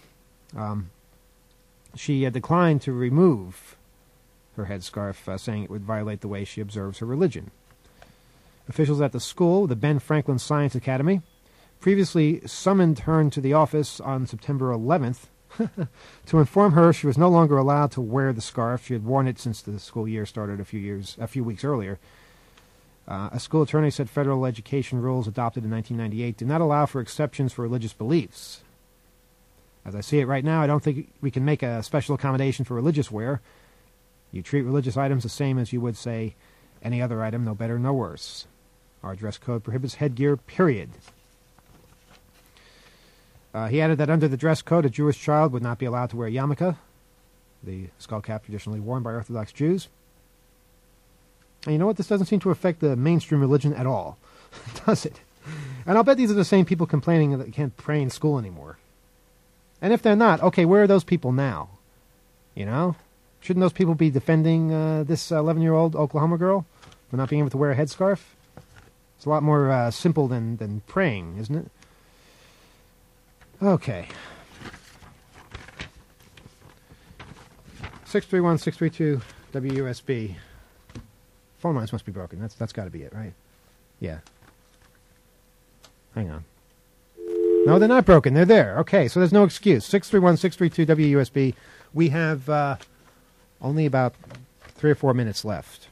She declined to remove her headscarf, saying it would violate the way she observes her religion. Officials at the school, the Ben Franklin Science Academy, previously summoned her to the office on September 11th to inform her she was no longer allowed to wear the scarf. She had worn it since the school year started a few weeks earlier. A school attorney said federal education rules adopted in 1998 do not allow for exceptions for religious beliefs. As I see it right now, I don't think we can make a special accommodation for religious wear. You treat religious items the same as you would, say, any other item, no better, no worse. Our dress code prohibits headgear, period. He added that under the dress code, a Jewish child would not be allowed to wear yarmulke, the skullcap traditionally worn by Orthodox Jews. And you know what? This doesn't seem to affect the mainstream religion at all, does it? And I'll bet these are the same people complaining that they can't pray in school anymore. And if they're not, okay, where are those people now? Shouldn't those people be defending this 11-year-old Oklahoma girl for not being able to wear a headscarf? It's a lot more simple than praying, isn't it? Okay. 631-632-WUSB. Phone lines must be broken. That's got to be it, right? Yeah. Hang on. No, they're not broken. They're there. Okay, so there's no excuse. 631-632-WUSB. We have only about 3 or 4 minutes left.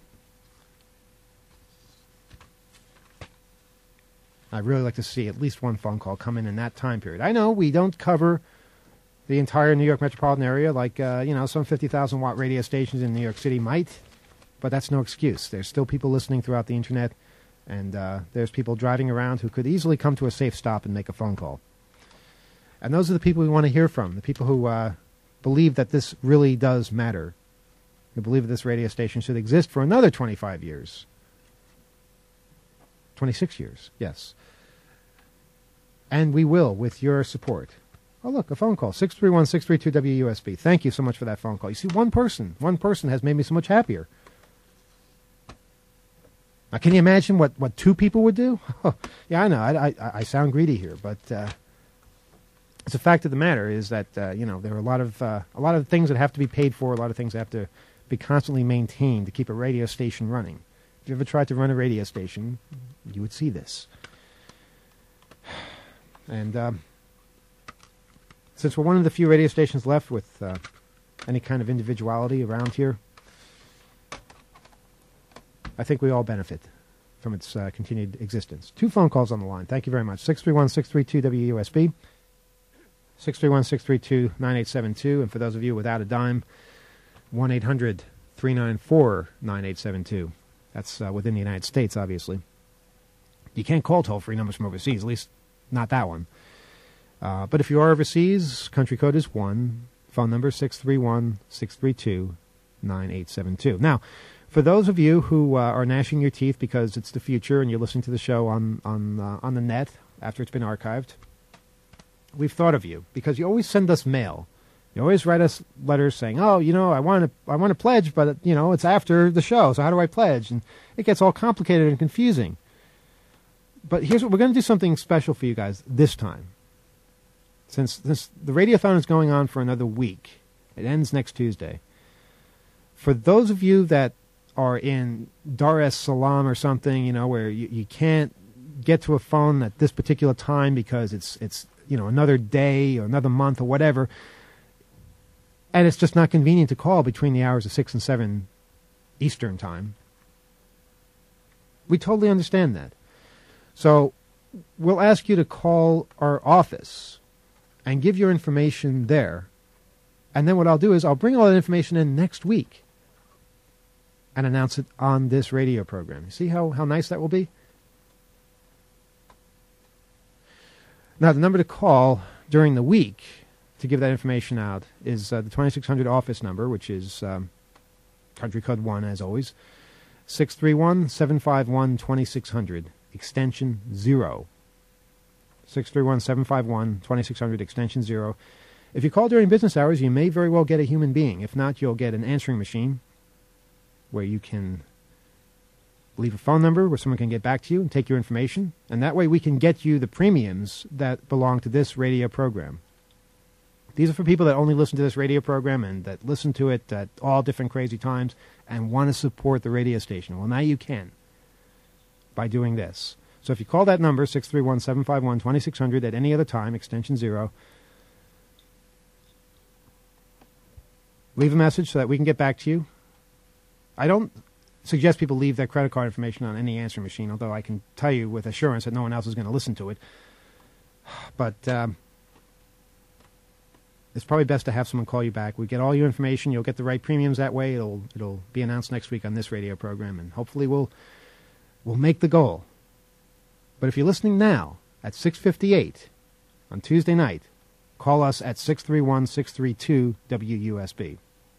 I'd really like to see at least one phone call come in that time period. I know we don't cover the entire New York metropolitan area like, some 50,000-watt radio stations in New York City might, but that's no excuse. There's still people listening throughout the Internet, and there's people driving around who could easily come to a safe stop and make a phone call. And those are the people we want to hear from, the people who believe that this really does matter, who believe that this radio station should exist for another 25 years. 26 years, yes. And we will, with your support. Oh, look, a phone call, 631-632-WUSB. Thank you so much for that phone call. You see, one person has made me so much happier. Now, can you imagine what 2 people would do? Yeah, I know, I sound greedy here, but it's a fact of the matter is that, there are a lot of things that have to be paid for, a lot of things that have to be constantly maintained to keep a radio station running. If you ever tried to run a radio station, you would see this. And since we're one of the few radio stations left with any kind of individuality around here, I think we all benefit from its continued existence. 2 phone calls on the line. Thank you very much. 631-632-WUSB, 631-632-9872, and for those of you without a dime, 1-800-394-9872. That's within the United States, obviously. You can't call toll-free numbers from overseas, at least not that one. But if you are overseas, country code is 1, phone number 631-632-9872. Now, for those of you who are gnashing your teeth because it's the future and you're listening to the show on the net after it's been archived, we've thought of you because you always send us mail. You always write us letters saying, "Oh, I want to pledge, but it's after the show, so how do I pledge?" And it gets all complicated and confusing. But here's what we're going to do: something special for you guys this time. Since the radiothon is going on for another week, it ends next Tuesday. For those of you that are in Dar es Salaam or something, where you can't get to a phone at this particular time because it's another day or another month or whatever. And it's just not convenient to call between the hours of 6 and 7 Eastern Time. We totally understand that. So we'll ask you to call our office and give your information there. And then what I'll do is I'll bring all that information in next week and announce it on this radio program. You see how nice that will be? Now, the number to call during the week to give that information out is the 2600 office number, which is country code 1, as always, 631-751-2600, extension 0. 631-751-2600, extension 0. If you call during business hours, you may very well get a human being. If not, you'll get an answering machine where you can leave a phone number where someone can get back to you and take your information, and that way we can get you the premiums that belong to this radio program. These are for people that only listen to this radio program and that listen to it at all different crazy times and want to support the radio station. Well, now you can by doing this. So if you call that number, 631-751-2600, at any other time, extension 0, leave a message so that we can get back to you. I don't suggest people leave their credit card information on any answering machine, although I can tell you with assurance that no one else is going to listen to it. But it's probably best to have someone call you back. We get all your information. You'll get the right premiums that way. It'll be announced next week on this radio program, and hopefully we'll make the goal. But if you're listening now at 6:58 on Tuesday night, call us at 631-632-WUSB.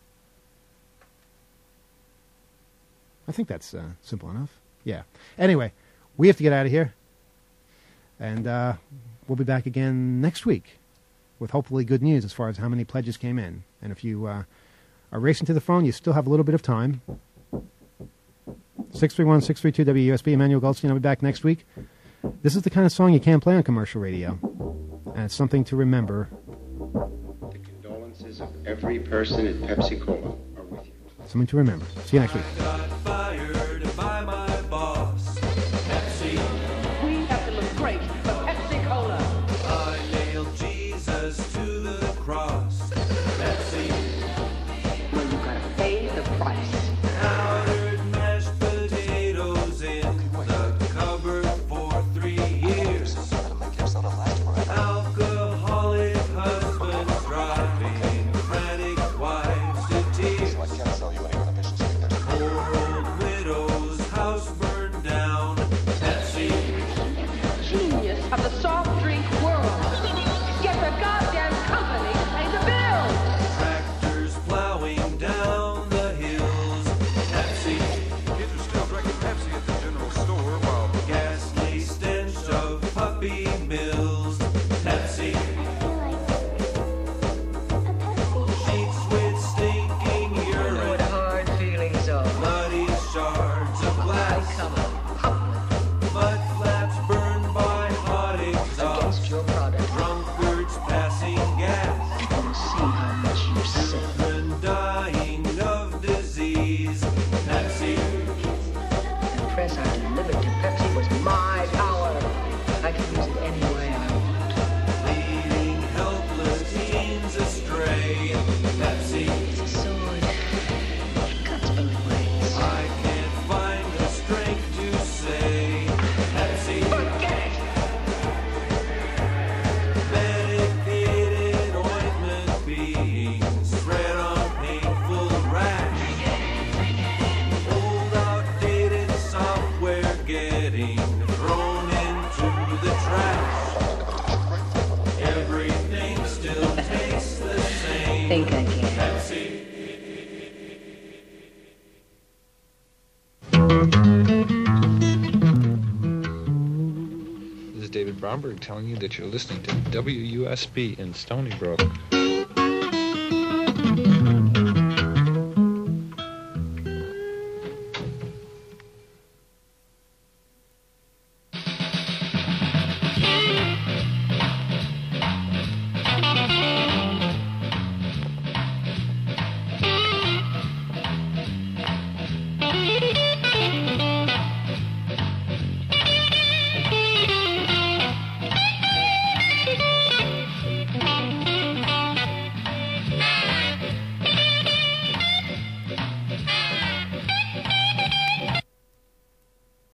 I think that's simple enough. Yeah. Anyway, we have to get out of here, and we'll be back again next week with hopefully good news as far as how many pledges came in. And if you are racing to the phone, you still have a little bit of time. 631-632-WUSB. Emmanuel Goldstein. I'll be back next week. This is the kind of song you can't play on commercial radio, and it's something to remember.
The condolences of every person at Pepsi Cola are with you.
Something to remember. See you next week.
I got fired by my boss, Pepsi.
We have to look great, but Pepsi
think again.
This is David Bromberg telling you that you're listening to WUSB in Stony Brook.